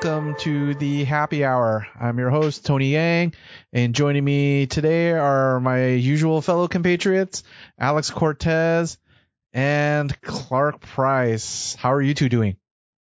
welcome to the Happy Hour. I'm your host, Tony Yang, and joining me today are my usual fellow compatriots, Alex Cortez and Clark Price. How are you two doing?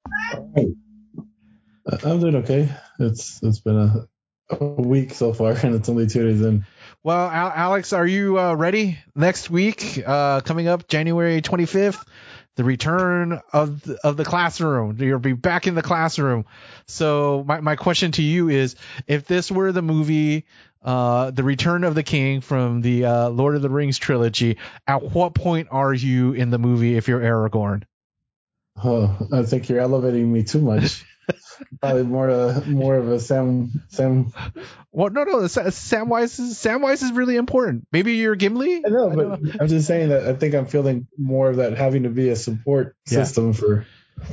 I'm doing okay. It's been a week so far, and it's only 2 days in. Well, Alex, are you ready? Next week, coming up January 25th, the return of the classroom. You'll be back in the classroom. So my question to you is, if this were the movie, The Return of the King from the Lord of the Rings trilogy, at what point are you in the movie if you're Aragorn? Oh, I think you're elevating me too much. Probably more of a Sam. Well, no, Samwise is really important. Maybe you're Gimli. I know, but I'm just saying that I think I'm feeling more of that having to be a support system for.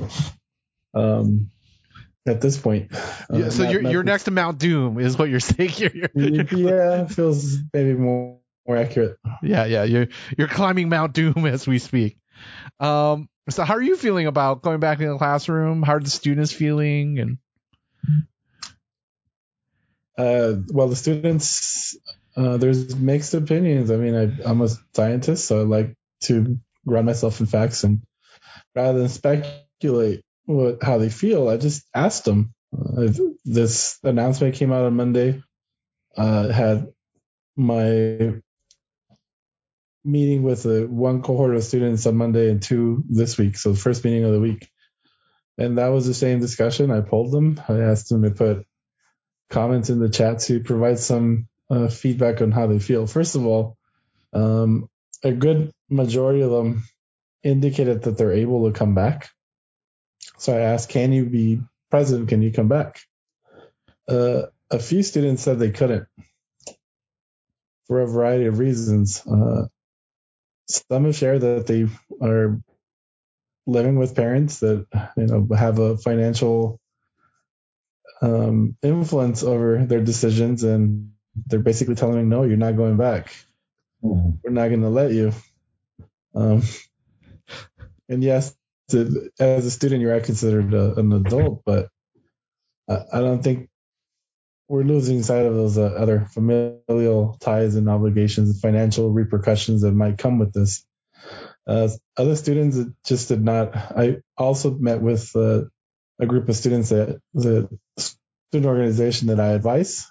At this point. So you're next to Mount Doom is what you're saying. Yeah, feels maybe more accurate. Yeah, you're climbing Mount Doom as we speak. So how are you feeling about going back in the classroom? How are the students feeling? And well, the students, there's mixed opinions. I mean, I'm a scientist, so I like to ground myself in facts, and rather than speculate how they feel, I just asked them. This announcement came out on Monday. Had my meeting with one cohort of students on Monday and two this week, so the first meeting of the week, and that was the same discussion. I polled them. I asked them to put comments in the chat to provide some feedback on how they feel. First of all, a good majority of them indicated that they're able to come back. So I asked, can you be present? Can you come back? A few students said they couldn't for a variety of reasons. Some have shared that they are living with parents that have a financial influence over their decisions, and they're basically telling me, no, you're not going back. We're not going to let you. And yes, as a student, you're considered an adult, but I don't think we're losing sight of those other familial ties and obligations and financial repercussions that might come with this. Other students just did not. I also met with a group of students at the student organization that I advise.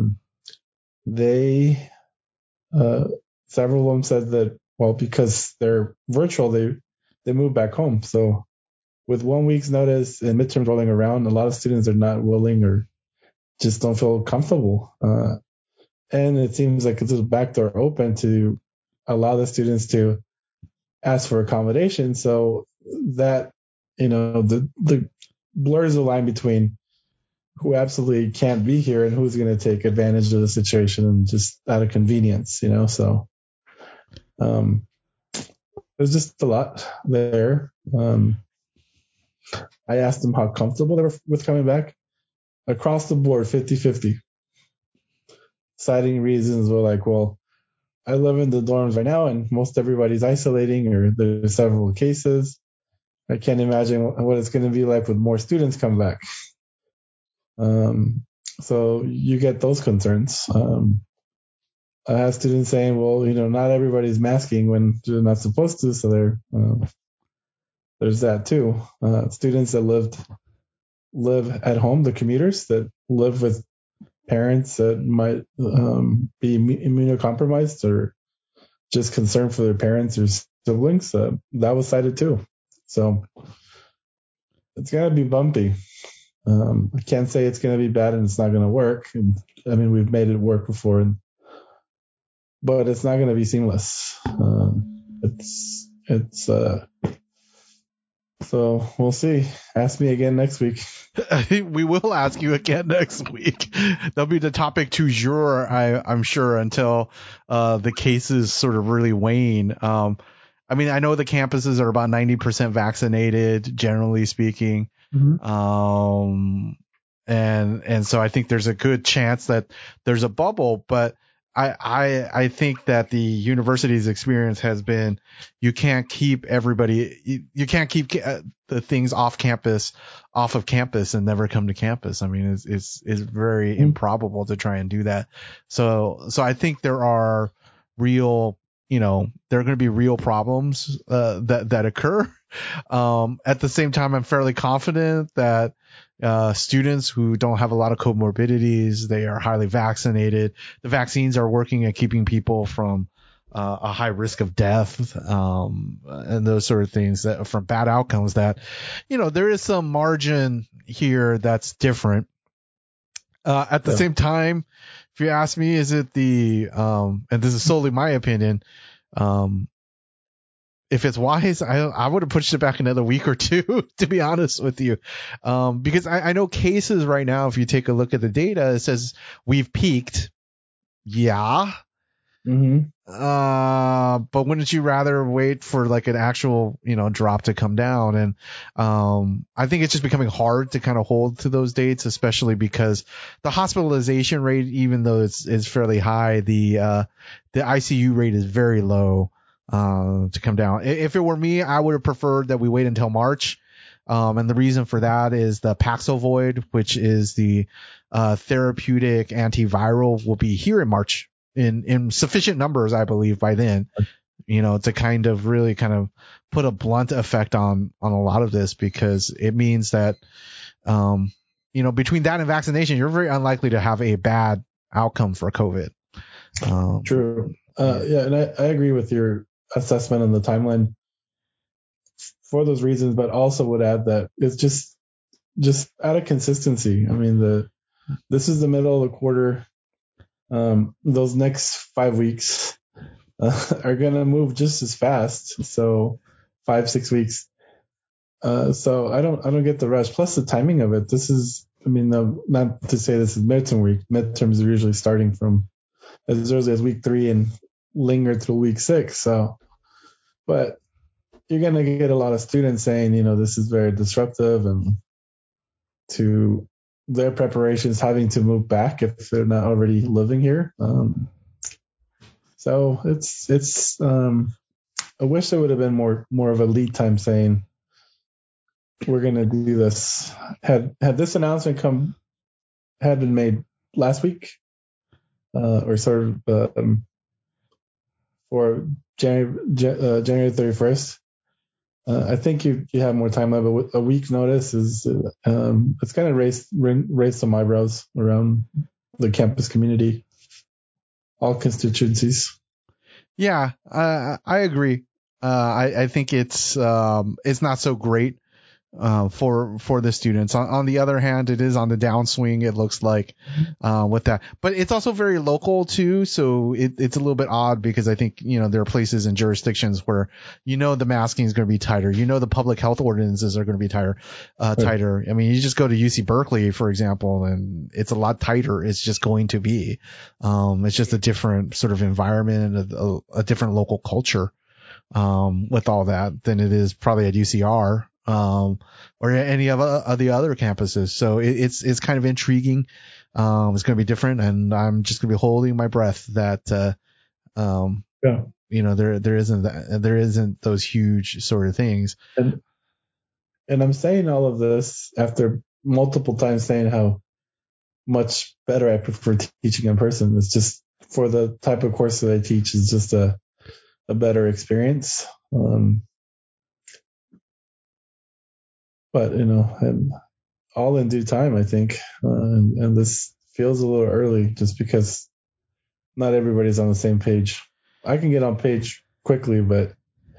Several of them said that, well, because they're virtual, they moved back home. So with 1 week's notice and midterms rolling around, a lot of students are not willing or just don't feel comfortable. And it seems like it's a backdoor open to allow the students to ask for accommodation. So that, the blurs the line between who absolutely can't be here and who's going to take advantage of the situation and just out of convenience, So there's just a lot there. I asked them how comfortable they were with coming back. Across the board, 50-50. Citing reasons were like, well, I live in the dorms right now and most everybody's isolating, or there's several cases. I can't imagine what it's going to be like with more students come back. So you get those concerns. I have students saying, well, not everybody's masking when they're not supposed to. So there's that too. Students that live at home, the commuters that live with parents that might be immunocompromised or just concerned for their parents or siblings, that was cited too. So it's going to be bumpy. I can't say it's going to be bad and it's not going to work. I mean, we've made it work before, but it's not going to be seamless. So we'll see. Ask me again next week. We will ask you again next week. That'll be the topic du jour, I'm sure, until the cases sort of really wane. I mean, I know the campuses are about 90% vaccinated, generally speaking. Mm-hmm. And so I think there's a good chance that there's a bubble, but I think that the university's experience has been you can't keep everybody you can't keep the things off of campus and never come to campus. I mean, it's very improbable to try and do that. So I think there are real, there are going to be real problems that occur. At the same time, I'm fairly confident that students who don't have a lot of comorbidities, they are highly vaccinated. The vaccines are working at keeping people from a high risk of death, and those sort of things, that from bad outcomes, that, there is some margin here that's different. At the same time, if you ask me, is it and this is solely my opinion, if it's wise, I would have pushed it back another week or two, to be honest with you. Because I know cases right now, if you take a look at the data, it says we've peaked. Yeah. Mm-hmm. But wouldn't you rather wait for like an actual, drop to come down? And, I think it's just becoming hard to kind of hold to those dates, especially because the hospitalization rate, even though it's fairly high, the ICU rate is very low, to come down. If it were me, I would have preferred that we wait until March. And the reason for that is the Paxlovid, which is the, therapeutic antiviral, will be here in March in sufficient numbers, I believe, by then, to kind of really kind of put a blunt effect on a lot of this, because it means that, between that and vaccination, you're very unlikely to have a bad outcome for COVID. True. And I agree with your assessment on the timeline for those reasons, but also would add that it's just out of consistency. I mean, this is the middle of the quarter. Those next 5 weeks are going to move just as fast. So 5-6 weeks. So I don't get the rush. Plus the timing of it. This is, not to say this is midterm week. Midterms are usually starting from as early as week 3 and linger till week 6. So, but you're going to get a lot of students saying, this is very disruptive, and to their preparations having to move back if they're not already living here. So it's I wish there would have been more of a lead time saying we're going to do this. Had this announcement had been made last week, or sort of for January 31st, I think you have more time left. But a week notice is it's kind of raised some eyebrows around the campus community, all constituencies. Yeah, I agree. I think it's not so great for the students. On the other hand, it is on the downswing, it looks like, with that. But it's also very local too, so it's a little bit odd, because I think, there are places and jurisdictions where, the masking is going to be tighter. The public health ordinances are going to be tighter. Tighter. I mean, you just go to UC Berkeley, for example, and it's a lot tighter. It's just going to be. It's just a different sort of environment, a different local culture, with all that, than it is probably at UCR. Or any of the other campuses. So it's kind of intriguing. It's going to be different, and I'm just going to be holding my breath that, there isn't those huge sort of things. And I'm saying all of this after multiple times saying how much better I prefer teaching in person. It's just, for the type of course that I teach, is just a better experience. But and all in due time, I think. And this feels a little early, just because not everybody's on the same page. I can get on page quickly, but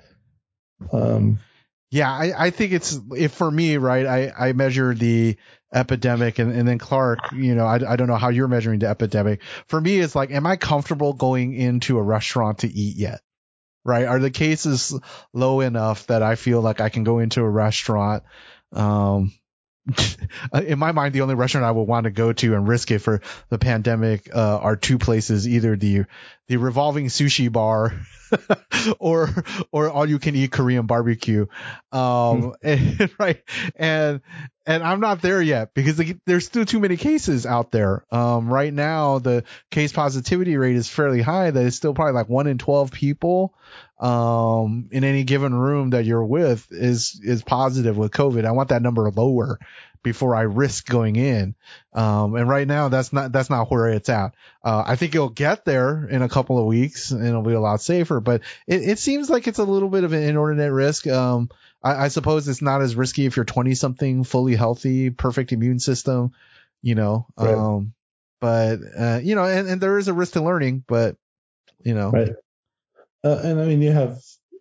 yeah, I think if for me, right, I measure the epidemic, and then Clark, I don't know how you're measuring the epidemic. For me, it's like, am I comfortable going into a restaurant to eat yet? Right? Are the cases low enough that I feel like I can go into a restaurant, in my mind, the only restaurant I would want to go to and risk it for the pandemic are two places: either the revolving sushi bar or all you can eat Korean barbecue. And, right. And I'm not there yet because there's still too many cases out there. Right now the case positivity rate is fairly high. That it's still probably like 1 in 12 people in any given room that you're with is positive with COVID. I want that number lower before I risk going in. And right now that's not where it's at. I think it'll get there in a couple of weeks and it'll be a lot safer, but it seems like it's a little bit of an inordinate risk. I suppose it's not as risky if you're 20 something, fully healthy, perfect immune system, right. But and there is a risk to learning, but right. And I mean, you have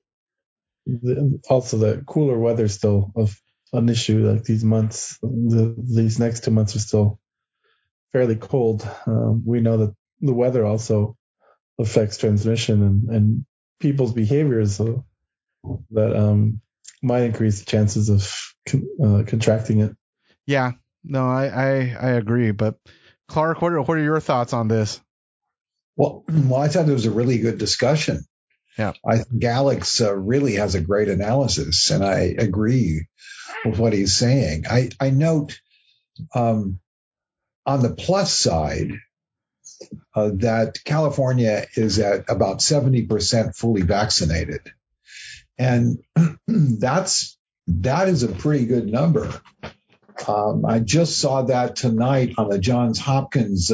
also the cooler weather still of an issue. Like these months, these next 2 months are still fairly cold. We know that the weather also affects transmission and people's behaviors that might increase the chances of contracting it. Yeah, no, I agree. But Clark, what are your thoughts on this? Well, I thought it was a really good discussion. Yeah, I think Alex really has a great analysis, and I agree with what he's saying. I note on the plus side that California is at about 70% fully vaccinated, and that is a pretty good number. I just saw that tonight on the Johns Hopkins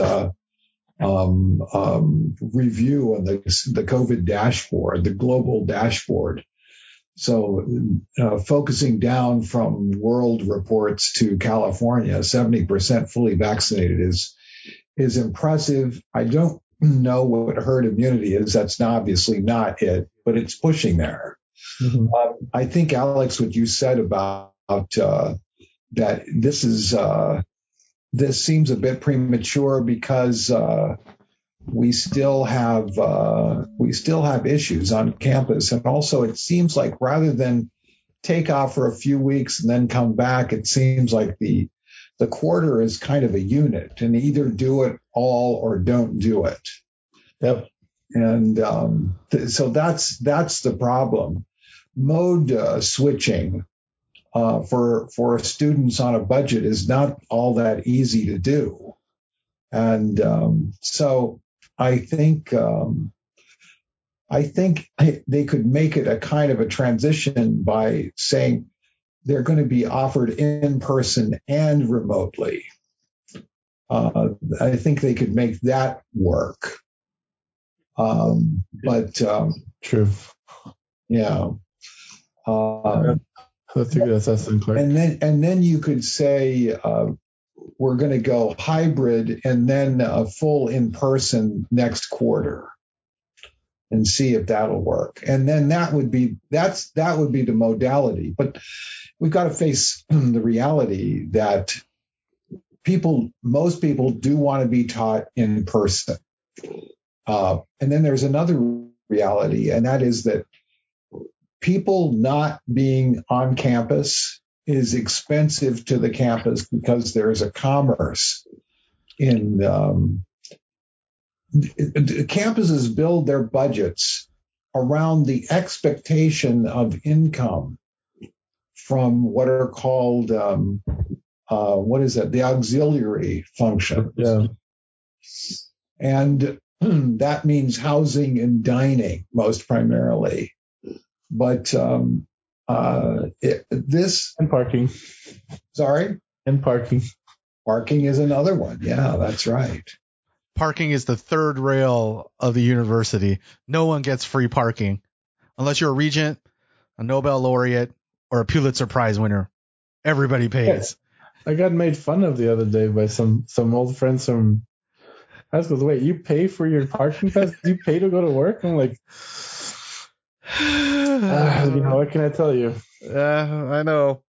review on the COVID dashboard, the global dashboard. So focusing down from world reports to California, 70% fully vaccinated is impressive. I don't know what herd immunity is. That's obviously not it, but it's pushing there. Mm-hmm. I think, Alex, what you said about that this seems a bit premature because we still have issues on campus, and also it seems like rather than take off for a few weeks and then come back, it seems like the quarter is kind of a unit, and either do it all or don't do it. Yep. And so that's the problem. Mode switching for students on a budget is not all that easy to do. And so I think they could make it a kind of a transition by saying they're going to be offered in person and remotely. I think they could make that work. But true. Yeah. That's a good assessment, Clark. And then you could say we're going to go hybrid and then a full in person next quarter, and see if that'll work. And then that would be the modality. But we've got to face the reality that most people do want to be taught in person. And then there's another reality, and that is that people not being on campus is expensive to the campus because there's a commerce in campuses build their budgets around the expectation of income from what are called the auxiliary functions. Yeah. And that means housing and dining most primarily. But this and parking. Sorry? And parking. Parking is another one. Yeah, that's right. Parking is the third rail of the university. No one gets free parking unless you're a regent, a Nobel laureate, or a Pulitzer Prize winner. Everybody pays. I got made fun of the other day by some old friends from high school. Wait, you pay for your parking pass? You pay to go to work? I'm like, what can I tell you? I know.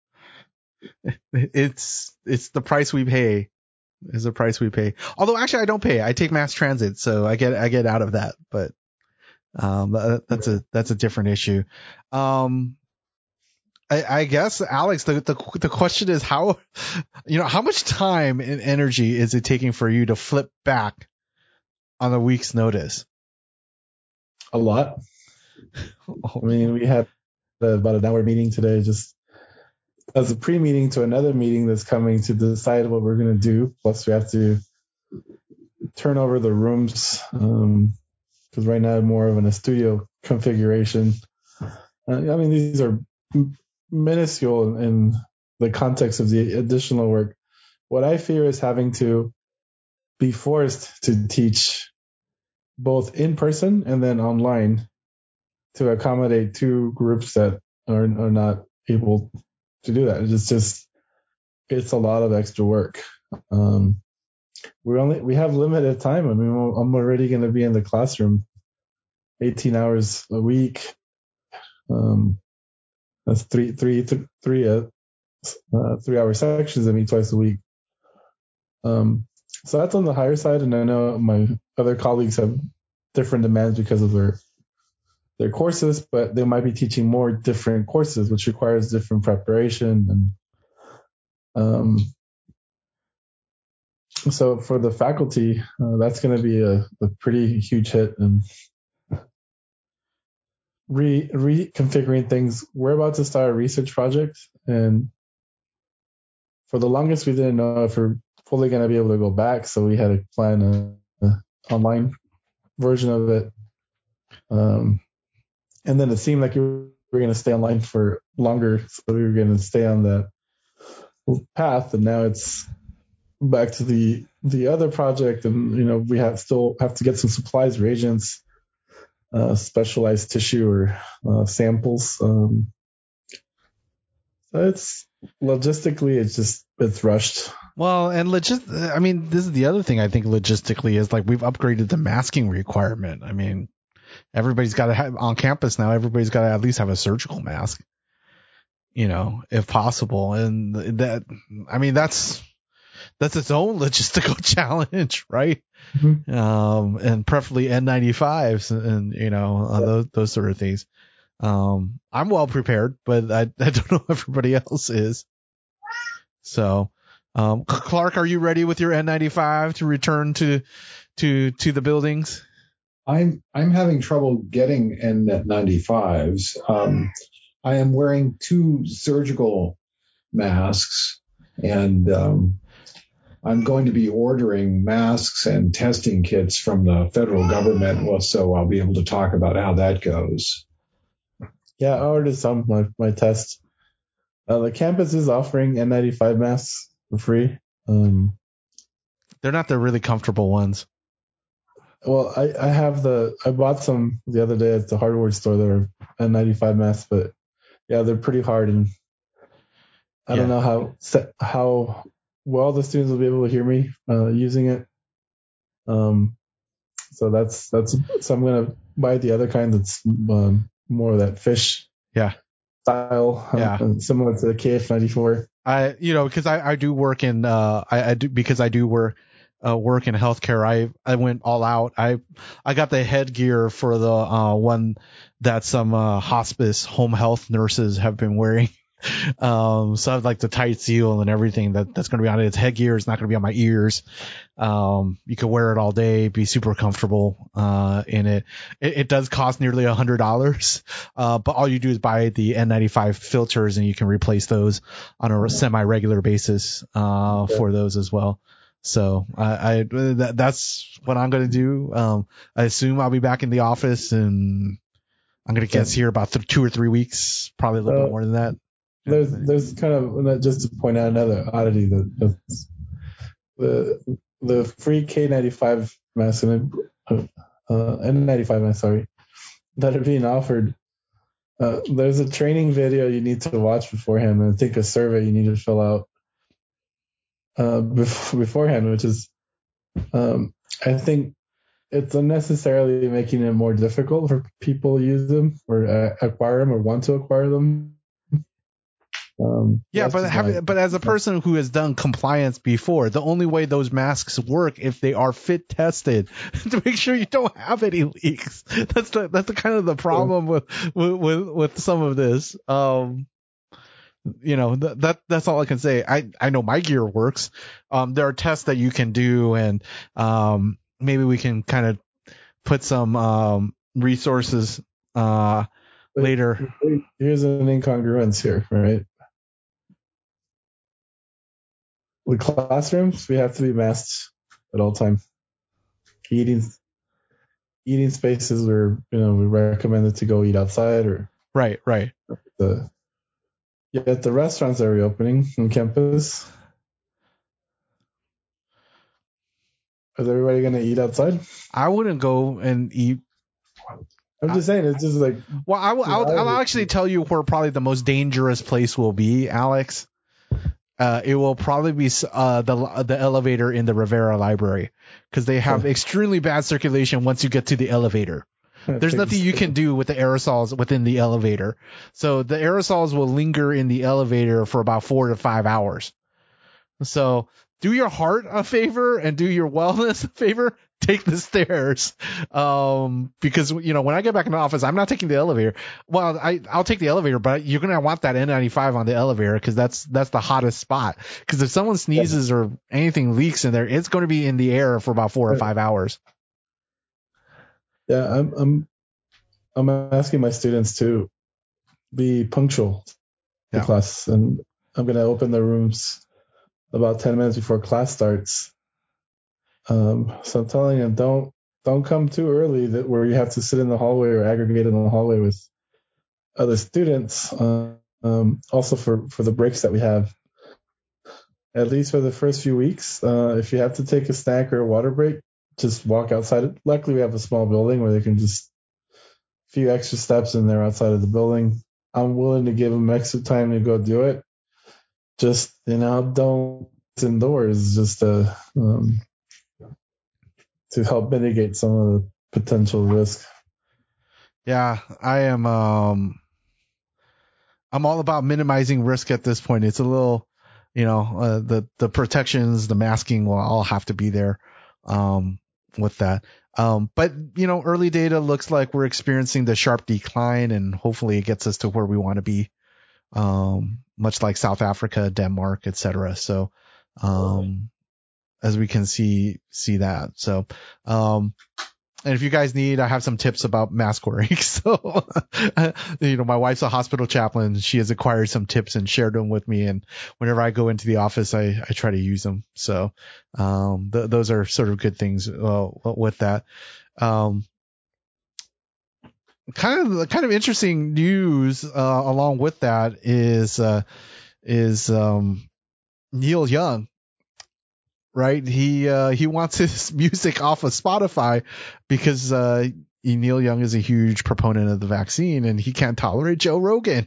It's the price we pay. Is the price we pay. Although actually I don't pay. I take mass transit, so I get out of that. But that's a different issue. I guess, Alex, the question is how much time and energy is it taking for you to flip back on a week's notice? A lot. I mean, we had about an hour meeting today, just as a pre-meeting to another meeting that's coming to decide what we're going to do. Plus, we have to turn over the rooms because right now more of a studio configuration. I mean, these are minuscule in the context of the additional work. What I fear is having to be forced to teach both in person and then online to accommodate two groups that are not able to do that. It's a lot of extra work. We have limited time. I mean, I'm already going to be in the classroom 18 hours a week. That's three 3-hour sections I meet twice a week. So that's on the higher side, and I know my other colleagues have different demands because of their courses, but they might be teaching more different courses, which requires different preparation. And so for the faculty, that's going to be a pretty huge hit, and reconfiguring things. We're about to start a research project, and for the longest, we didn't know if we're fully going to be able to go back, so we had to plan an online version of it. And then it seemed like we were going to stay online for longer, so we were going to stay on that path. And now it's back to the other project, and we still have to get some supplies, reagents, specialized tissue or samples. So it's logistically, it's rushed. Well, and I mean, this is the other thing I think logistically is like we've upgraded the masking requirement. I mean, everybody's got to have on campus now. Everybody's got to at least have a surgical mask, if possible. And that, I mean, that's its own logistical challenge, right? Mm-hmm. And preferably N95s and those sort of things. I'm well prepared, but I don't know if everybody else is. So, Clark, are you ready with your N95 to return to the buildings? I'm having trouble getting N95s. I am wearing 2 surgical masks, and I'm going to be ordering masks and testing kits from the federal government, so I'll be able to talk about how that goes. Yeah, I ordered some my test. The campus is offering N95 masks for free. They're not the really comfortable ones. Well, I bought some the other day at the hardware store. They're N95 masks, but yeah, they're pretty hard, and I don't know how well the students will be able to hear me using it. So so I'm gonna buy the other kind that's more of that fish style, similar to the KF94. Because I do work in work in healthcare. I went all out. I got the headgear for the one that some hospice home health nurses have been wearing. So I have like the tight seal and everything that's going to be on it. It's headgear. It's not going to be on my ears. You can wear it all day, be super comfortable in it. It does cost nearly $100, but all you do is buy the N95 filters and you can replace those on a semi-regular basis for those as well. So that's what I'm going to do. I assume I'll be back in the office, and I'm going to guess here about 2 or 3 weeks, probably a little bit more than that. There's kind of, just to point out another oddity, that the free K95 masks and N95 masks, that are being offered. There's a training video you need to watch beforehand, and I think a survey you need to fill out beforehand, which is, I think it's unnecessarily making it more difficult for people to use them or acquire them or want to acquire them. But as a person who has done compliance before, the only way those masks work if they are fit tested to make sure you don't have any leaks. That's the kind of the problem with some of this. That's all I can say. I know my gear works. There are tests that you can do, and maybe we can kind of put some resources later. Here's an incongruence here, right? With classrooms, we have to be masked at all time. Eating spaces where we recommended to go eat outside or right. Yet the restaurants are reopening on campus. Is everybody going to eat outside? I wouldn't go and eat. I'm just saying, it's just like. Well, I'll actually tell you where probably the most dangerous place will be, Alex. It will probably be the elevator in the Rivera Library, because they have extremely bad circulation once you get to the elevator. There's nothing you can do with the aerosols within the elevator. So the aerosols will linger in the elevator for about 4 to 5 hours. So do your heart a favor and do your wellness a favor. Take the stairs. Because, when I get back in the office, I'm not taking the elevator. Well, I'll take the elevator, but you're going to want that N95 on the elevator, because that's the hottest spot. Because if someone sneezes or anything leaks in there, it's going to be in the air for about 4 or 5 hours. Yeah, I'm asking my students to be punctual to class, and I'm going to open the rooms about 10 minutes before class starts. So I'm telling them, don't come too early where you have to sit in the hallway or aggregate in the hallway with other students. Also for the breaks that we have, at least for the first few weeks, if you have to take a snack or a water break, just walk outside. Luckily, we have a small building where they can just a few extra steps and they're outside of the building. I'm willing to give them extra time to go do it. Just, don't indoors, just to help mitigate some of the potential risk. Yeah, I am. I'm all about minimizing risk at this point. It's a little, the protections, the masking will all have to be there with that. But early data looks like we're experiencing the sharp decline, and hopefully it gets us to where we want to be, much like South Africa, Denmark, etc. So, as we can see that. So, and if you guys need, I have some tips about mask wearing. So, my wife's a hospital chaplain. She has acquired some tips and shared them with me. And whenever I go into the office, I try to use them. So, those are sort of good things with that. Kind of interesting news along with that is Neil Young. Right, he wants his music off of Spotify because Neil Young is a huge proponent of the vaccine and he can't tolerate Joe Rogan.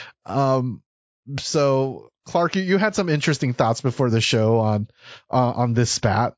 So Clark, you had some interesting thoughts before the show on this spat.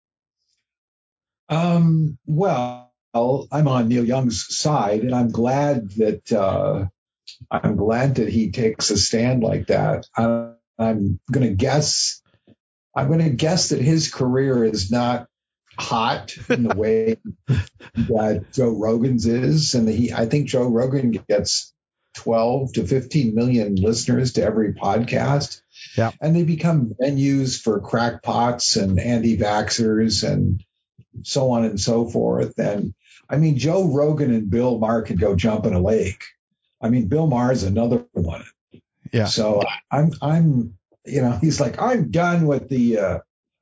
Well, I'm on Neil Young's side, and I'm glad that he takes a stand like that. I'm going to guess that his career is not hot in the way that Joe Rogan's is. And I think Joe Rogan gets 12 to 15 million listeners to every podcast. Yeah. And they become venues for crackpots and anti-vaxxers and so on and so forth. And Joe Rogan and Bill Maher could go jump in a lake. Bill Maher is another one. Yeah. So I'm he's like, I'm done with the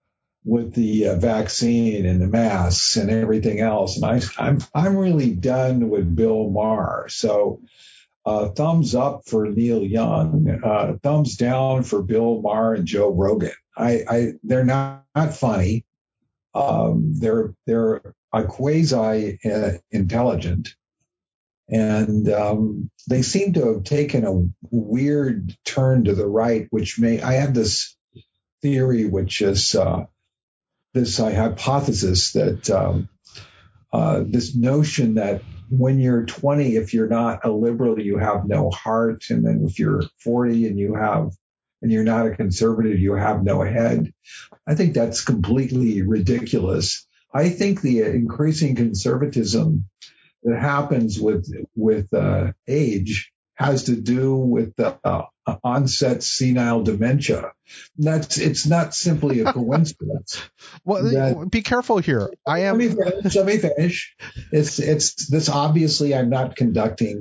vaccine and the masks and everything else, and I'm really done with Bill Maher. So thumbs up for Neil Young, thumbs down for Bill Maher and Joe Rogan. They're not funny. They're a quasi intelligent. And they seem to have taken a weird turn to the right, I have this theory, which is this hypothesis that this notion that when you're 20, if you're not a liberal, you have no heart. And then if you're 40 and you're not a conservative, you have no head. I think that's completely ridiculous. I think the increasing conservatism that happens with age has to do with the onset senile dementia. It's not simply a coincidence. Well, be careful here. Let me finish. It's this. Obviously, I'm not conducting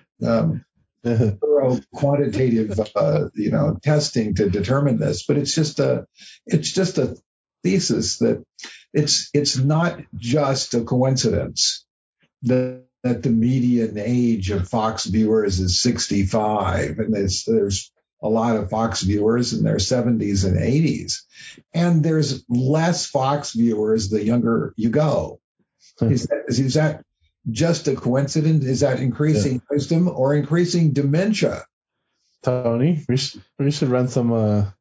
thorough quantitative, testing to determine this, but it's just a thesis that it's not just a coincidence that the median age of Fox viewers is 65, and there's a lot of Fox viewers in their 70s and 80s, and there's less Fox viewers the younger you go. Is that just a coincidence? Is that increasing wisdom or increasing dementia? Tony, we should run some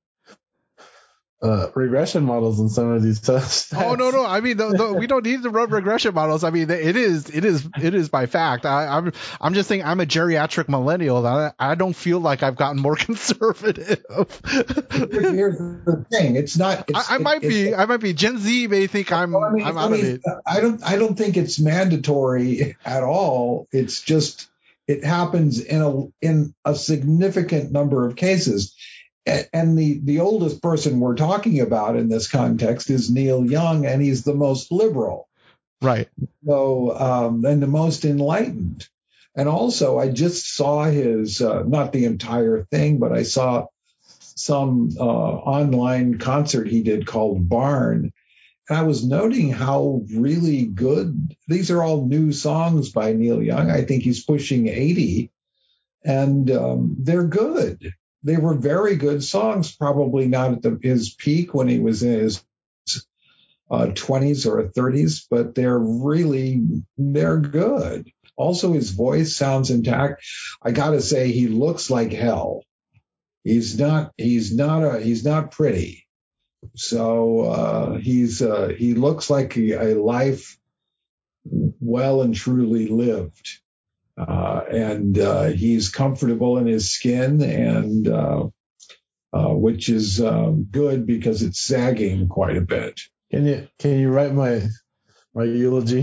regression models in some of these tests. Oh no! I mean, we don't need to run regression models. I mean, it is by fact. I'm just saying I'm a geriatric millennial. I don't feel like I've gotten more conservative. Here's the thing: it's not. I might be. Gen Z may think I'm out of it. I don't think it's mandatory at all. It's just it happens in a significant number of cases. And the oldest person we're talking about in this context is Neil Young, and he's the most liberal. Right. So, and the most enlightened. And also, I just saw his, not the entire thing, but I saw some online concert he did called Barn. And I was noting how really good, these are all new songs by Neil Young. I think he's pushing 80, and they're good. They were very good songs, probably not at his peak when he was in his 20s or 30s, but they're good. Also, his voice sounds intact. I got to say, he looks like hell. He's not pretty. So he looks like a life well and truly lived. And he's comfortable in his skin, and which is good because it's sagging quite a bit. Can you write my eulogy?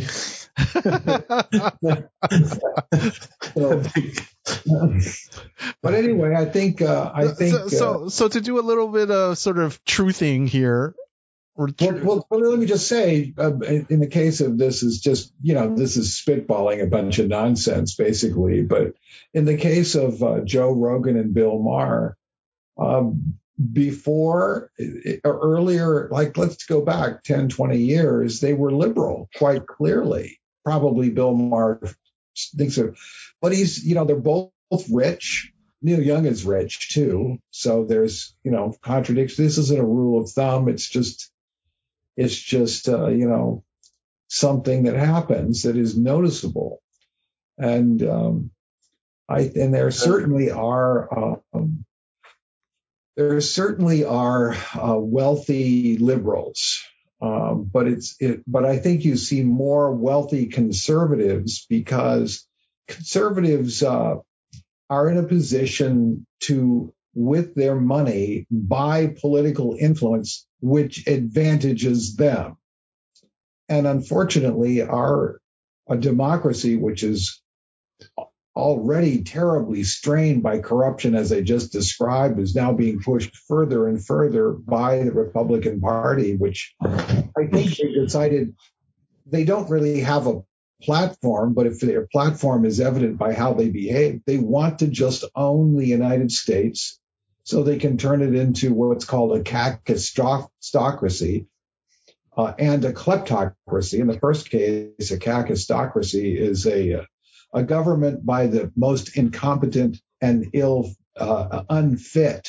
But anyway, I think so. To do a little bit of sort of truthing here. Well, let me just say, in the case of this is just, this is spitballing a bunch of nonsense, basically. But in the case of Joe Rogan and Bill Maher, earlier, like let's go back 10, 20 years, they were liberal quite clearly. Probably Bill Maher thinks so. But they're both rich. Neil Young is rich, too. So there's, contradiction. This isn't a rule of thumb. It's just something that happens that is noticeable, and there certainly are wealthy liberals, but I think you see more wealthy conservatives because conservatives are in a position to, with their money, buy political influence which advantages them. And unfortunately, a democracy, which is already terribly strained by corruption, as I just described, is now being pushed further and further by the Republican Party, which I think they decided they don't really have a platform, but if their platform is evident by how they behave, they want to just own the United States so they can turn it into what's called a kakistocracy and a kleptocracy. In the first case, a kakistocracy is a government by the most incompetent and unfit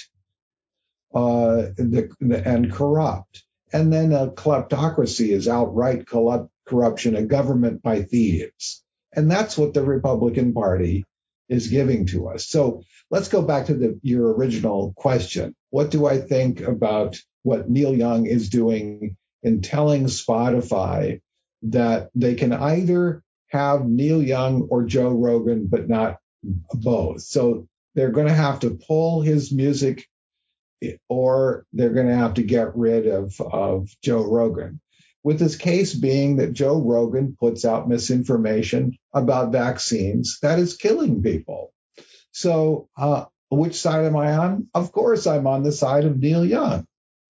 and corrupt. And then a kleptocracy is outright corruption, a government by thieves. And that's what the Republican Party is giving to us. So let's go back to your original question. What do I think about what Neil Young is doing in telling Spotify that they can either have Neil Young or Joe Rogan, but not both? So they're going to have to pull his music, or they're going to have to get rid of Joe Rogan. With this case being that Joe Rogan puts out misinformation about vaccines that is killing people. So, which side am I on? Of course, I'm on the side of Neil Young.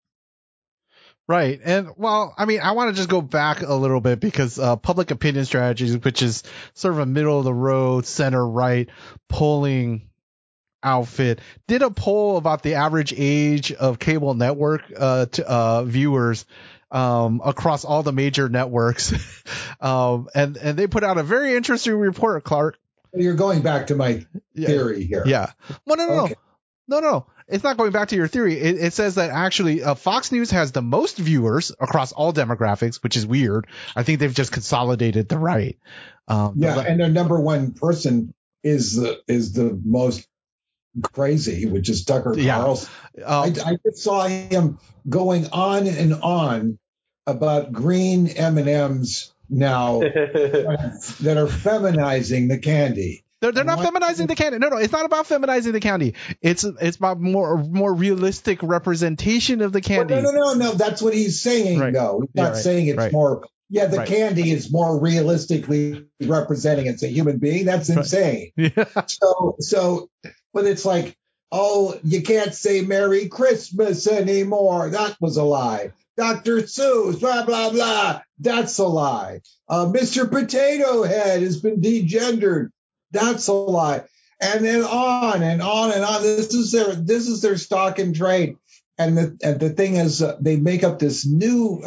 Right. And well, I mean, I want to just go back a little bit because Public Opinion Strategies, which is sort of a middle of the road, center right polling outfit, did a poll about the average age of cable network viewers across all the major networks. And they put out a very interesting report, Clark. You're going back to my theory here. Yeah. Well, Okay. No. It's not going back to your theory. It says that actually Fox News has the most viewers across all demographics, which is weird. I think they've just consolidated the right. And their number one person is the most crazy, which is Tucker Carlson. I just saw him going on and on about green M&Ms now that are feminizing the candy. They're not feminizing the candy. No, it's not about feminizing the candy. It's about more realistic representation of the candy. No. That's what he's saying. Right. No, he's not saying it's more. Yeah, the candy is more realistically representing it's a human being. That's insane. Yeah. So, but it's like, oh, you can't say Merry Christmas anymore. That was a lie. Dr. Seuss, blah, blah, blah. That's a lie. Mr. Potato Head has been degendered. That's a lie. And then on and on and on. This is their stock and trade. And the thing is, they make up this new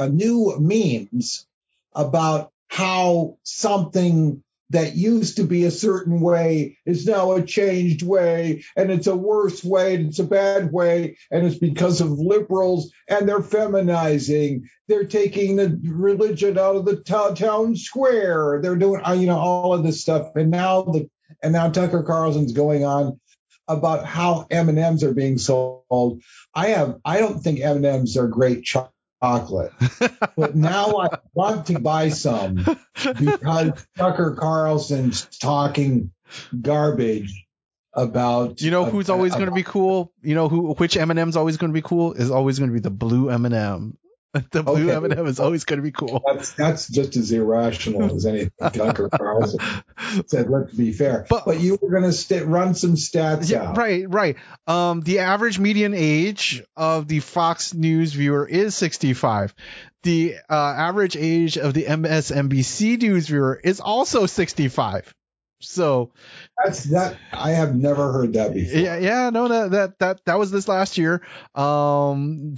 memes about how something that used to be a certain way is now a changed way, and it's a worse way, and it's a bad way, and it's because of liberals, and they're feminizing. They're taking the religion out of the town square. They're doing, all of this stuff. And now Tucker Carlson's going on about how M&Ms are being sold. I don't think M&Ms are great chocolate, but now I want to buy some because Tucker Carlson's talking garbage about. Who's always going to be cool? Which M&M's always going to be cool is always going to be the blue M&M. The blue M&M is always going to be cool. That's just as irrational as anything Tucker Carlson said. Let's be fair. But you were going to run some stats out. Right. The average median age of the Fox News viewer is 65. The average age of the MSNBC News viewer is also 65. So that I have never heard that before. No, that was this last year. Can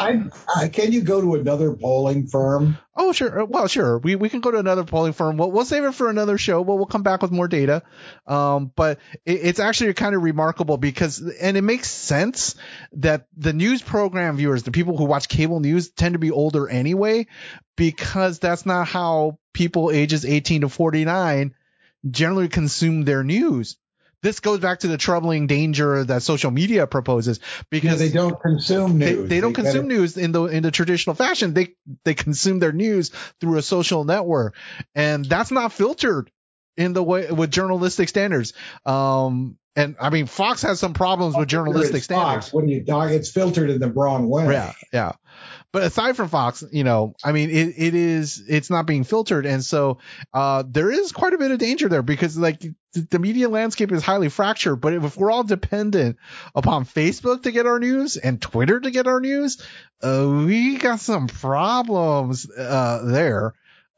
you go to another polling firm? Oh, sure. Well, sure. We can go to another polling firm. We'll save it for another show. We'll come back with more data. But it's actually kind of remarkable and it makes sense that the news program viewers, the people who watch cable news, tend to be older anyway, because that's not how people ages 18 to 49 generally consume their news. This goes back to the troubling danger that social media proposes, because they don't consume news. They don't consume news in the traditional fashion. They consume their news through a social network, and that's not filtered in the way with journalistic standards. And I mean, Fox has some problems with journalistic standards. Fox, it's filtered in the wrong way. Yeah. But aside from Fox, I mean, it's not being filtered. And so, there is quite a bit of danger there, because the media landscape is highly fractured. But if we're all dependent upon Facebook to get our news and Twitter to get our news, we got some problems, there.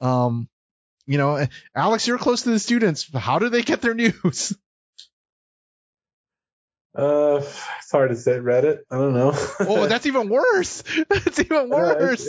Alex, you're close to the students. How do they get their news? It's hard to say. Reddit. I don't know. Oh, that's even worse. It's even worse.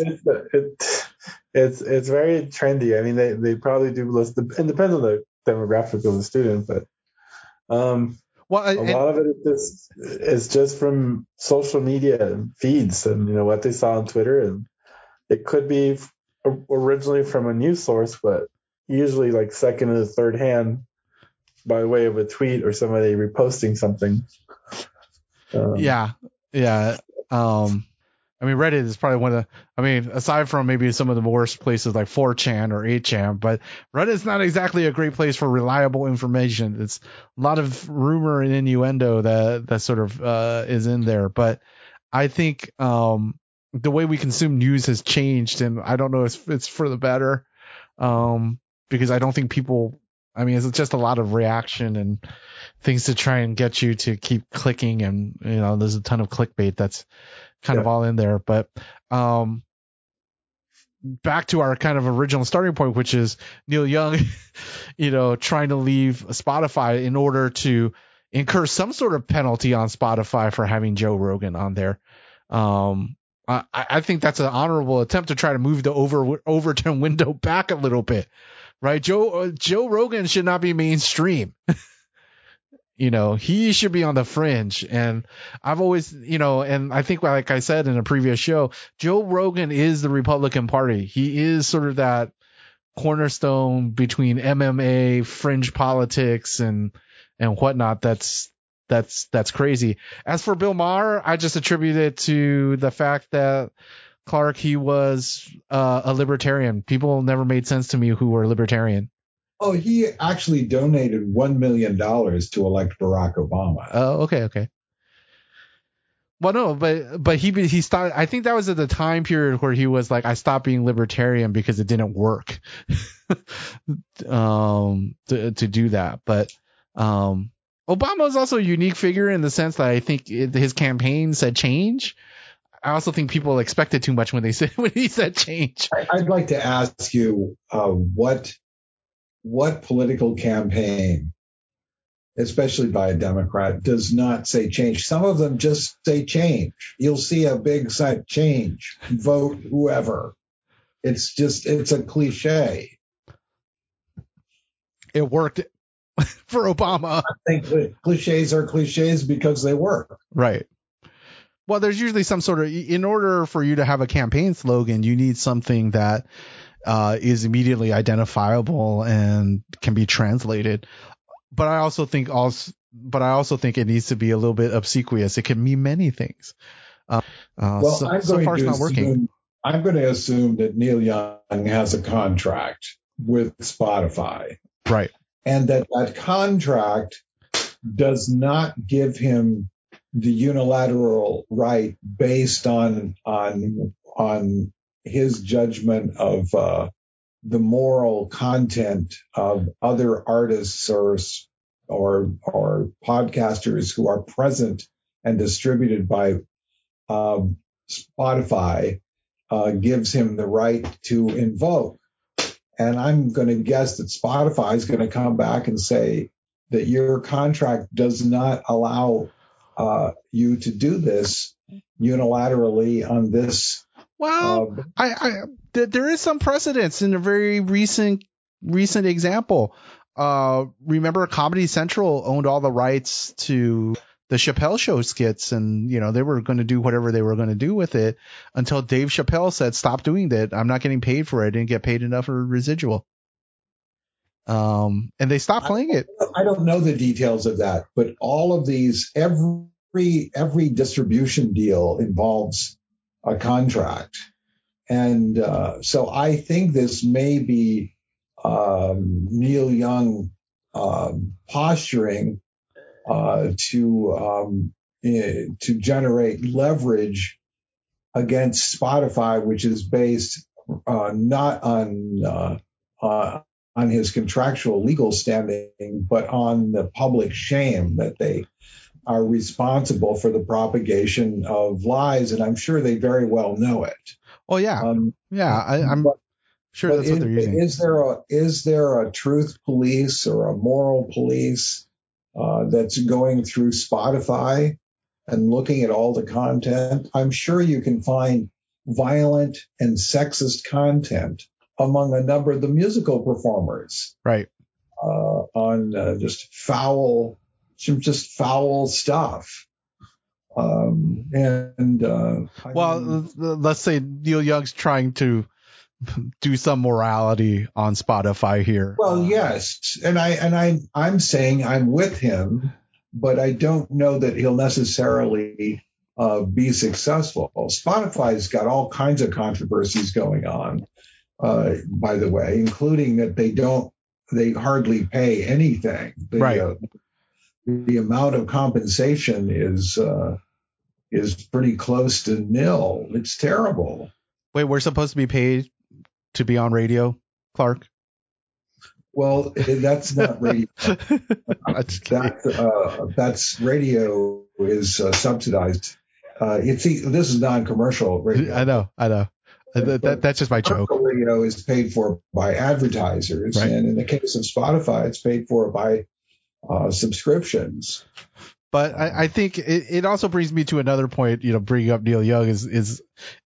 It's very trendy. I mean, they probably do list. It depends on the demographic of the student, but a lot of it is just from social media feeds and what they saw on Twitter, and it could be originally from a news source, but usually like second or third hand by way of a tweet or somebody reposting something. Yeah. I mean, Reddit is probably one of aside from maybe some of the worst places like 4chan or 8chan, but Reddit's not exactly a great place for reliable information. It's a lot of rumor and innuendo that sort of is in there. But I think the way we consume news has changed, and I don't know if it's for the better, because I don't think people. I mean, it's just a lot of reaction and things to try and get you to keep clicking, and there's a ton of clickbait that's kind of all in there. But back to our kind of original starting point, which is Neil Young, trying to leave Spotify in order to incur some sort of penalty on Spotify for having Joe Rogan on there. I think that's an honorable attempt to try to move the Overton window back a little bit, right? Joe Rogan should not be mainstream. He should be on the fringe. And I've always, and I think, like I said in a previous show, Joe Rogan is the Republican Party. He is sort of that cornerstone between MMA, fringe politics, and whatnot. That's crazy. As for Bill Maher, I just attribute it to the fact that Clark, he was a libertarian. People never made sense to me who were libertarian. Oh, he actually donated $1 million to elect Barack Obama. Oh, okay. Well, no, but he started. I think that was at the time period where he was like, I stopped being libertarian because it didn't work to do that. But Obama is also a unique figure in the sense that I think his campaign said change. I also think people expected too much when he said change. I'd like to ask you what political campaign, especially by a Democrat, does not say change? Some of them just say change. You'll see a big sign, change, vote whoever. It's a cliche. It worked for Obama. I think that cliches are cliches because they work. Right. Well, there's usually some sort of, in order for you to have a campaign slogan, you need something that is immediately identifiable and can be translated. But I also think it needs to be a little bit obsequious. It can mean many things. So far it's not working. I'm going to assume that Neil Young has a contract with Spotify. Right. And that contract does not give him the unilateral right based on his judgment of the moral content of other artists or podcasters who are present and distributed by Spotify, gives him the right to invoke. And I'm going to guess that Spotify is going to come back and say that your contract does not allow you to do this unilaterally on this. Well, there is some precedence in a very recent example. Remember, Comedy Central owned all the rights to the Chappelle Show skits, and they were going to do whatever they were going to do with it until Dave Chappelle said, "Stop doing that. I'm not getting paid for it. I didn't get paid enough for residual." And they stopped playing it. I don't know the details of that, but all of these, every distribution deal involves a contract. And so I think this may be Neil Young posturing to generate leverage against Spotify, which is based not on his contractual legal standing, but on the public shame that they are responsible for the propagation of lies. And I'm sure they very well know it. Oh, yeah. I'm sure that's what they're using. Is there a truth police or a moral police that's going through Spotify and looking at all the content? I'm sure you can find violent and sexist content among a number of the musical performers. Right. On just foul stuff. Let's say Neil Young's trying to do some morality on Spotify here. Well, yes, and I'm saying I'm with him, but I don't know that he'll necessarily be successful. Spotify's got all kinds of controversies going on, by the way, including that they hardly pay anything. Right. The amount of compensation is pretty close to nil. It's terrible. Wait, we're supposed to be paid to be on radio, Clark? Well, that's not radio. That's radio is subsidized. This is non-commercial radio. I know. That's just my joke. Radio is paid for by advertisers, right. And in the case of Spotify, it's paid for by subscriptions. But I think it also brings me to another point. Bringing up Neil Young is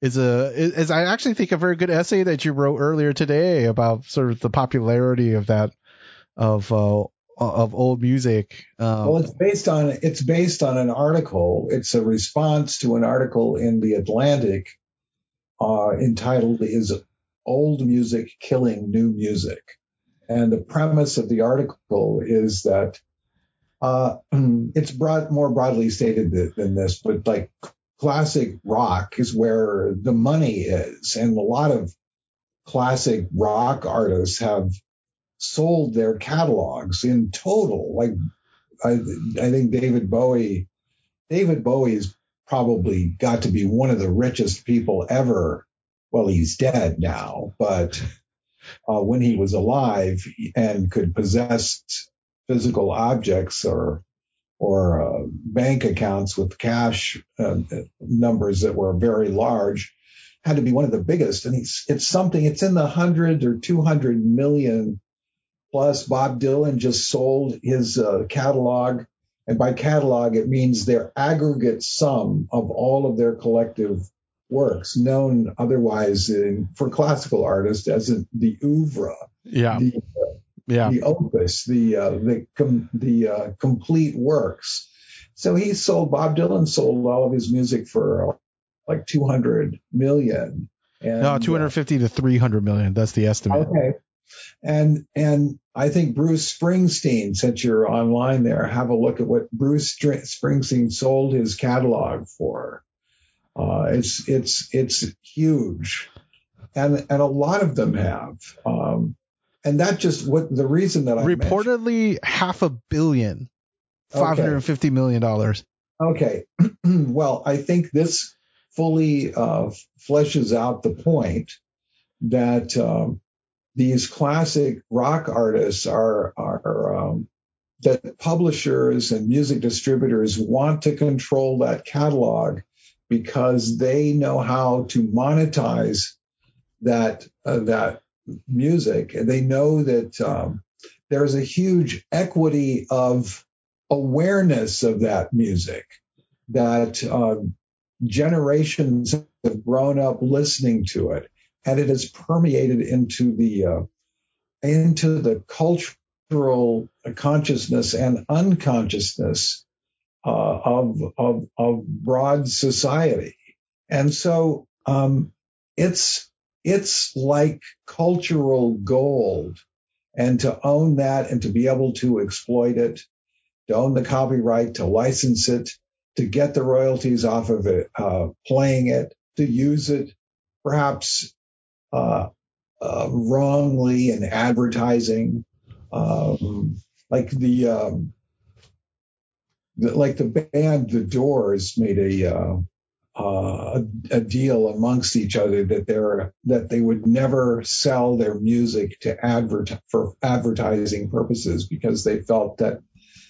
I actually think a very good essay that you wrote earlier today about sort of the popularity of that of old music. Well, it's based on an article. It's a response to an article in The Atlantic entitled "Is Old Music Killing New Music?" And the premise of the article is that it's more broadly stated than this, but like classic rock is where the money is, and a lot of classic rock artists have sold their catalogs in total. Like I think David Bowie's probably got to be one of the richest people ever. Well, he's dead now, but when he was alive and could possess physical objects or bank accounts with cash numbers that were very large, had to be one of the biggest. And it's in the 100 or 200 million plus. Bob Dylan just sold his catalog. And by catalog, it means their aggregate sum of all of their collective works, known otherwise for classical artists as the oeuvre, the opus, the complete works. So Bob Dylan sold all of his music for like 200 million. And, no, 250 to 300 million. That's the estimate. Okay. And I think Bruce Springsteen, since you're online there, have a look at what Bruce Springsteen sold his catalog for. It's huge, and a lot of them have, and that just the reason that I reportedly $500 million, $550 million. Okay, well, I think this fully fleshes out the point that these classic rock artists are that publishers and music distributors want to control that catalog, because they know how to monetize that music. And they know that there's a huge equity of awareness of that music, that generations have grown up listening to it, and it has permeated into the cultural consciousness and unconsciousness of broad society. And so it's like cultural gold, and to own that and to be able to exploit it, to own the copyright, to license it, to get the royalties off of it, playing it, to use it perhaps wrongly in advertising, like the band The Doors made a deal amongst each other that they would never sell their music to for advertising purposes, because they felt that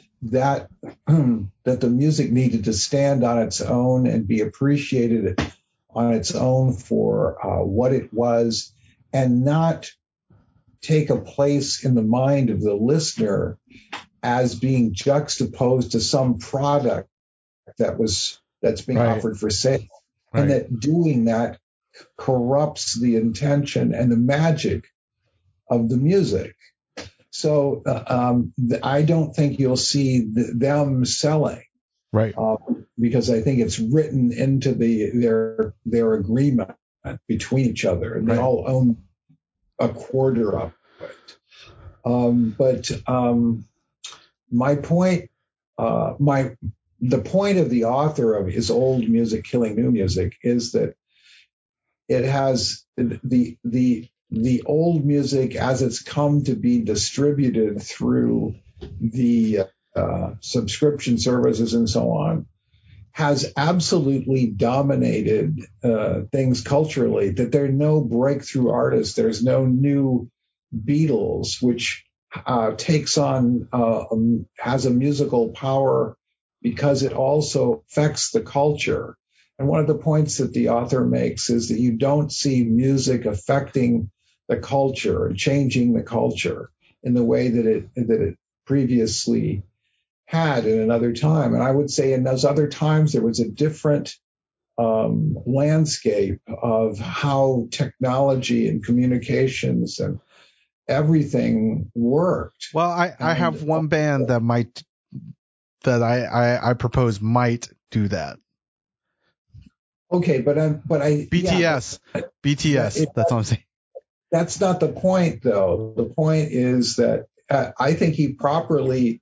the music needed to stand on its own and be appreciated on its own for what it was, and not take a place in the mind of the listener as being juxtaposed to some product that's being offered for sale. Right. And that doing that corrupts the intention and the magic of the music. So I don't think you'll see them selling, right? Because I think it's written into their agreement between each other, and they all own a quarter of it. But my point, the point of the author of Is Old Music Killing New Music is that it has the old music as it's come to be distributed through the subscription services and so on has absolutely dominated things culturally, that there are no breakthrough artists. There's no new Beatles, which takes on, has a musical power because it also affects the culture. And one of the points that the author makes is that you don't see music affecting the culture and changing the culture in the way that it previously had in another time. And I would say in those other times, there was a different landscape of how technology and communications and everything worked. Well, I have one band that I propose might do that. Okay, but BTS, BTS. That's what I'm saying. That's not the point, though. The point is that I think he properly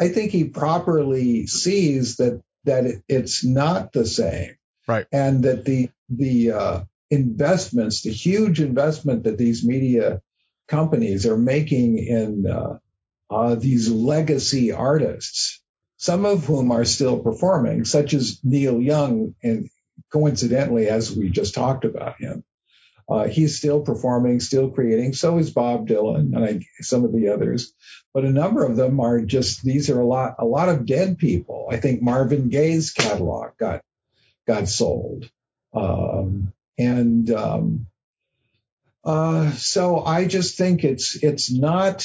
sees that it's not the same, right? And that the investments, the huge investment that these media companies are making in these legacy artists, some of whom are still performing, such as Neil Young, and coincidentally, as we just talked about him, he's still performing, still creating. So is Bob Dylan and some of the others. But a number of them are just, these are a lot of dead people. I think Marvin Gaye's catalog got sold. So I just think it's not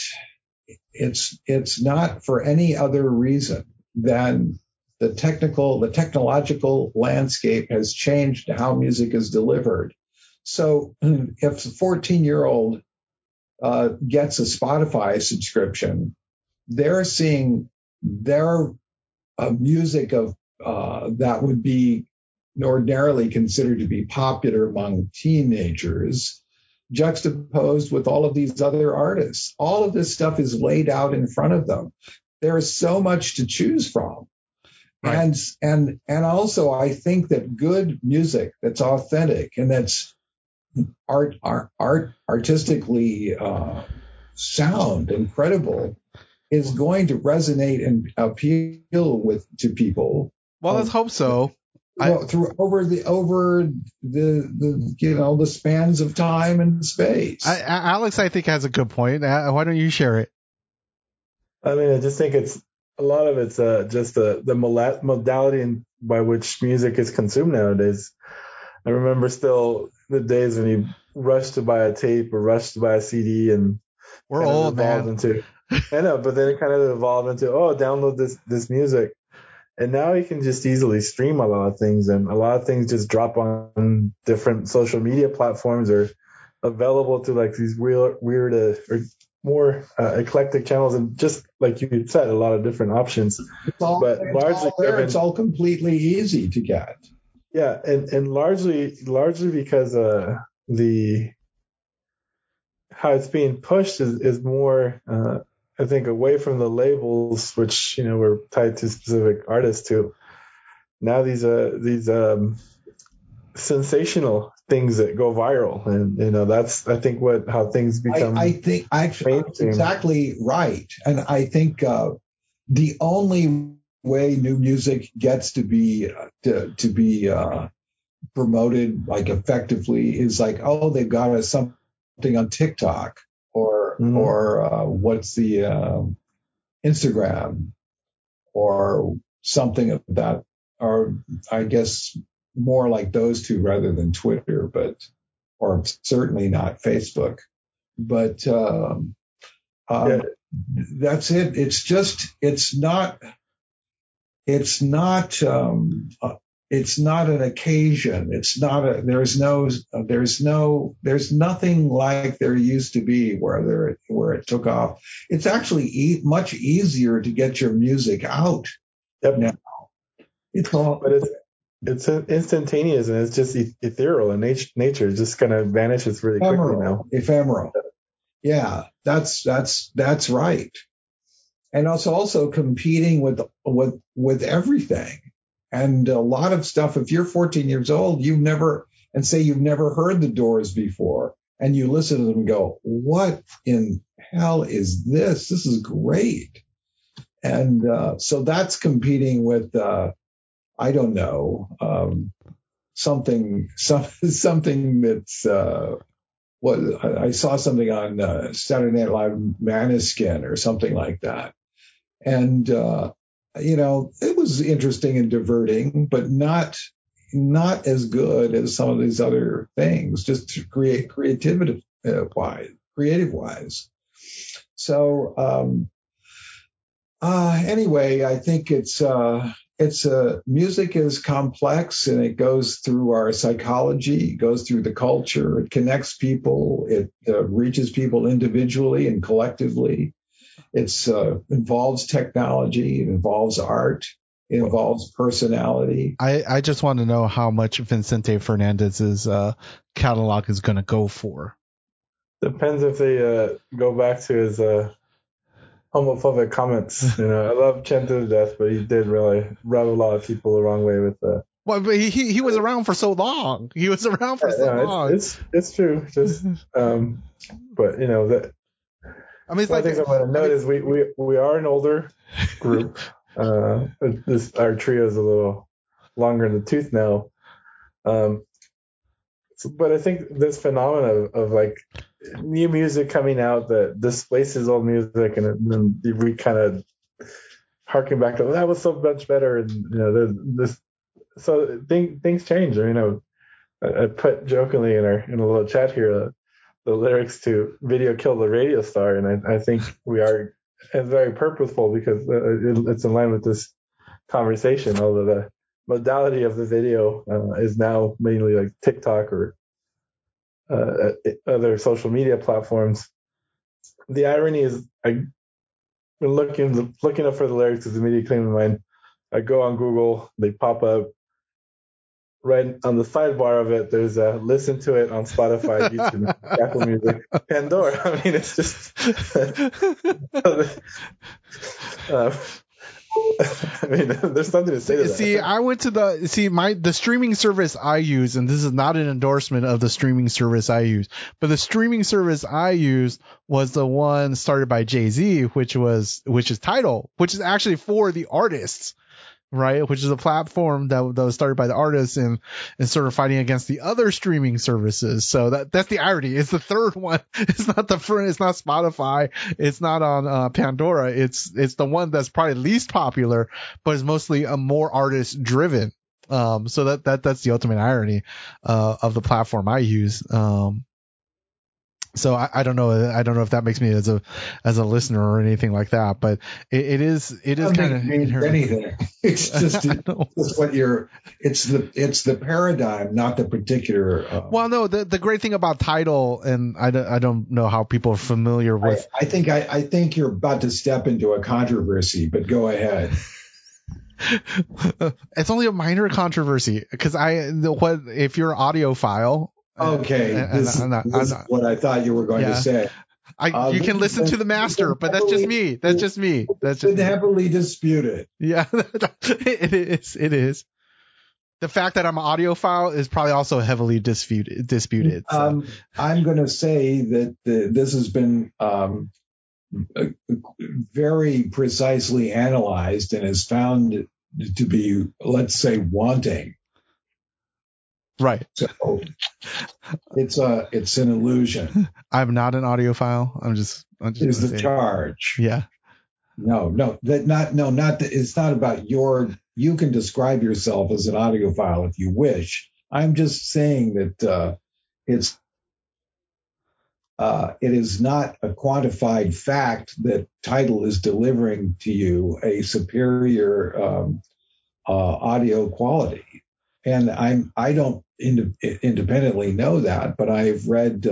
for any other reason than the technological landscape has changed how music is delivered. So if a 14-year-old gets a Spotify subscription, they're seeing their music of that would be ordinarily considered to be popular among teenagers, juxtaposed with all of these other artists. All of this stuff is laid out in front of them. There is so much to choose from. Right. And also I think that good music that's authentic and that's artistically sound and credible is going to resonate and appeal to people. Well, let's hope so. Over the the spans of time and space. Alex, I think, has a good point. Why don't you share it? I mean, I just think a lot of it's just the modality by which music is consumed nowadays. I remember still the days when you rushed to buy a tape or rushed to buy a CD, and we're old, man. I know, but then it kind of evolved into, download this music. And now you can just easily stream a lot of things, and a lot of things just drop on different social media platforms or available to like these weird or more eclectic channels, and just like you said, a lot of different options. It's all completely easy to get. Yeah, and largely because how it's being pushed is more I think away from the labels, which were tied to specific artists too. Now these sensational things that go viral, and that's I think how things become. I think actually that's exactly right, and I think the only way new music gets to be promoted like effectively is like, they've got something on TikTok or what's the Instagram or something of that, or I guess more like those two rather than Twitter, or certainly not Facebook. But that's it. It's not an occasion. There's nothing like there used to be where it took off. It's actually much easier to get your music out now. It's instantaneous, and it's just ethereal, and nature just kind of vanishes really quickly now. Ephemeral. Yeah, that's right. And it's also competing with everything. And a lot of stuff, if you're 14 years old, you've never heard the Doors before, and you listen to them and go, what in hell is this? This is great. And so that's competing with, I don't know, something that's I saw something on Saturday Night Live, Maniskin or something like that. And, it was interesting and diverting, but not as good as some of these other things, just to creative wise. So, anyway, I think it's music is complex, and it goes through our psychology, it goes through the culture, it connects people, it reaches people individually and collectively. It's involves technology, it involves art, it involves personality. I just want to know how much Vicente Fernandez's catalog is going to go for. Depends if they go back to his homophobic comments. I love Chente to death, but he did really rub a lot of people the wrong way with the. Well, but he was around for so long. He was around for so long. It's true. Just but that. I mean, it's one of the things I want to note is we are an older group. Our trio is a little longer in the tooth now. But I think this phenomenon of like new music coming out that displaces old music, and then we kind of harken back to that was so much better, and so things change. I put jokingly in a little chat here the lyrics to "Video Killed the Radio Star," and I think we are it's very purposeful because it's in line with this conversation. Although the modality of the video is now mainly like TikTok or other social media platforms. The irony is, I've been looking up for the lyrics as immediately came to mind. I go on Google, they pop up. Right on the sidebar of it, there's a listen to it on Spotify, YouTube, Apple Music, Pandora. I mean, it's just. There's something to say to that. See, I went to the streaming service I use, and this is not an endorsement of the streaming service I use, but the streaming service I used was the one started by Jay-Z, which is Tidal, which is actually for the artists. Right, which is a platform that was started by the artists and sort of fighting against the other streaming services. So that's the irony. It's the third one. It's not the first. It's not Spotify. It's not on Pandora. It's the one that's probably least popular, but is mostly a more artist driven. So that's the ultimate irony of the platform I use. So I don't know if that makes me as a listener or anything like that, but it is kind of anything. It's just it's the paradigm, not the particular. Well, no, the great thing about Tidal, and I don't know how people are familiar with. I think you're about to step into a controversy, but go ahead. It's only a minor controversy because if you're an audiophile. Okay, this is what I thought you were going to say. You can listen to the master, but that's just me. That's just me. That's just heavily disputed. Yeah, it is. The fact that I'm an audiophile is probably also heavily disputed. So. I'm going to say that this has been very precisely analyzed and is found to be, let's say, wanting. Right. So it's an illusion. I'm not an audiophile. I'm just is the charge. Yeah. No, it's not about you can describe yourself as an audiophile if you wish. I'm just saying that it is not a quantified fact that Tidal is delivering to you a superior audio quality. And I don't independently know that, but I've read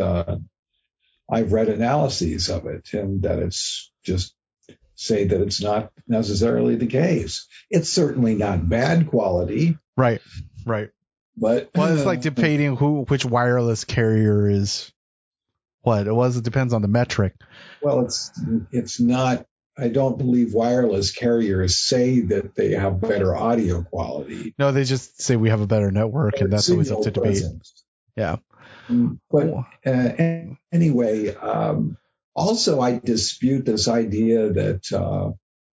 analyses of it, and that it's just say that it's not necessarily the case. It's certainly not bad quality. Right. But it's like debating which wireless carrier is what. It depends on the metric. Well, it's not. I don't believe wireless carriers say that they have better audio quality. No, they just say we have a better network, and that's always up to debate. Yeah. But anyway, also I dispute this idea that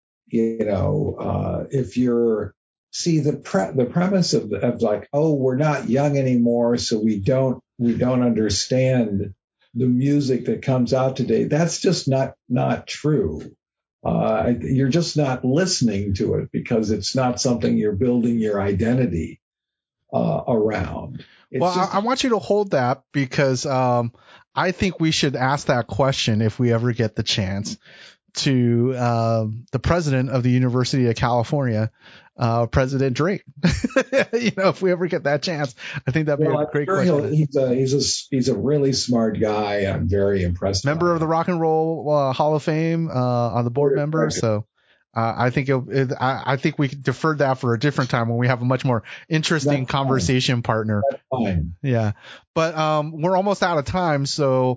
if you're the premise of like, oh, we're not young anymore, so we don't understand the music that comes out today. That's just not true. You're just not listening to it because it's not something you're building your identity around. I want you to hold that because I think we should ask that question if we ever get the chance to the president of the University of California, President Drake. If we ever get that chance, I think that'd be a great question. He's a really smart guy. I'm very impressed. Member of the Rock and Roll Hall of Fame, on the board member. So I think I think we could defer that for a different time when we have a much more interesting conversation partner. That's fine. Yeah, but we're almost out of time, so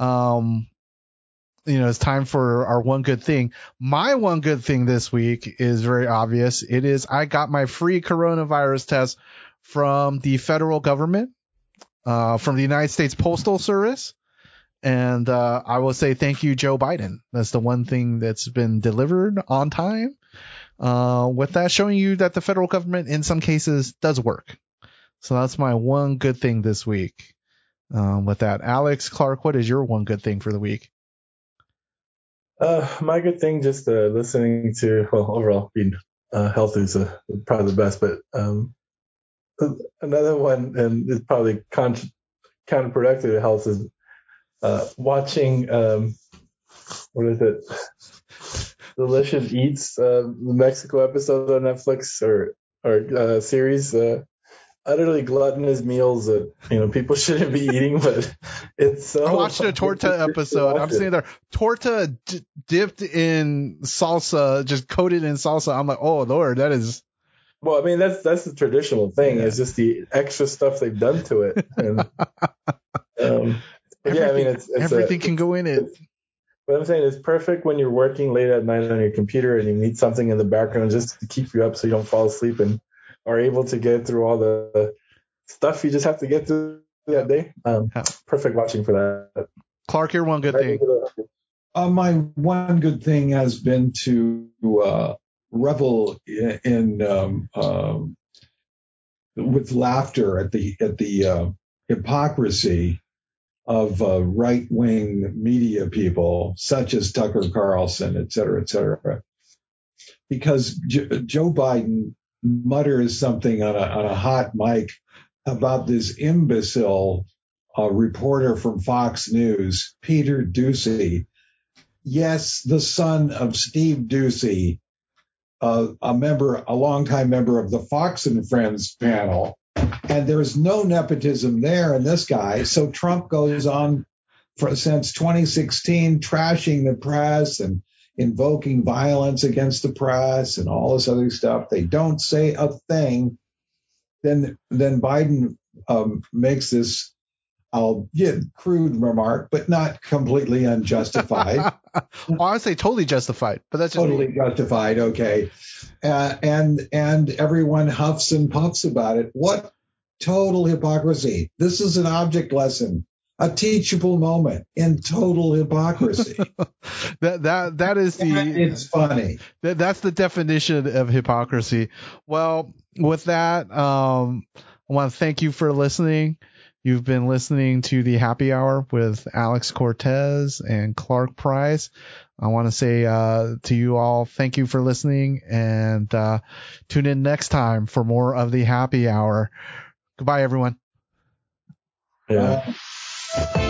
it's time for our one good thing. My one good thing this week is very obvious. It is I got my free coronavirus test from the federal government, from the United States Postal Service. And I will say thank you, Joe Biden. That's the one thing that's been delivered on time. With that, showing you that the federal government in some cases does work. So that's my one good thing this week. With that, Alex, Clark, what is your one good thing for the week? My good thing, just listening to, overall being healthy is probably the best, but another one, and it's probably counterproductive to health, is watching, what is it? Delicious Eats, the Mexico episode on Netflix or series. Utterly gluttonous meals that people shouldn't be eating, but it's so. I watched a torta episode. I'm sitting there, torta dipped in salsa, just coated in salsa. I'm like, oh Lord, that is. Well, I mean that's the traditional thing. Yeah. It's just the extra stuff they've done to it, and it's everything can go in it. But I'm saying it's perfect when you're working late at night on your computer and you need something in the background just to keep you up so you don't fall asleep and are able to get through all the stuff you just have to get through that day. Perfect watching for that. Clark, your one good thing. My one good thing has been to revel in with laughter at the hypocrisy of right-wing media people such as Tucker Carlson, et cetera, because Joe Biden mutters something on a hot mic about this imbecile reporter from Fox News, Peter Doocy. Yes, the son of Steve Doocy, a longtime member of the Fox and Friends panel. And there's no nepotism there in this guy. So Trump goes on since 2016 trashing the press and invoking violence against the press and all this other stuff. They don't say a thing. Then Biden makes this, I'll give crude remark, but not completely unjustified. Well, I would say totally justified, but that's just totally justified. Okay. And everyone huffs and puffs about it. What total hypocrisy. This is an object lesson. A teachable moment in total hypocrisy. that is it's funny. That's the definition of hypocrisy. Well, with that, I want to thank you for listening. You've been listening to the Happy Hour with Alex Cortez and Clark Price. I want to say to you all, thank you for listening, and tune in next time for more of the Happy Hour. Goodbye, everyone. Yeah.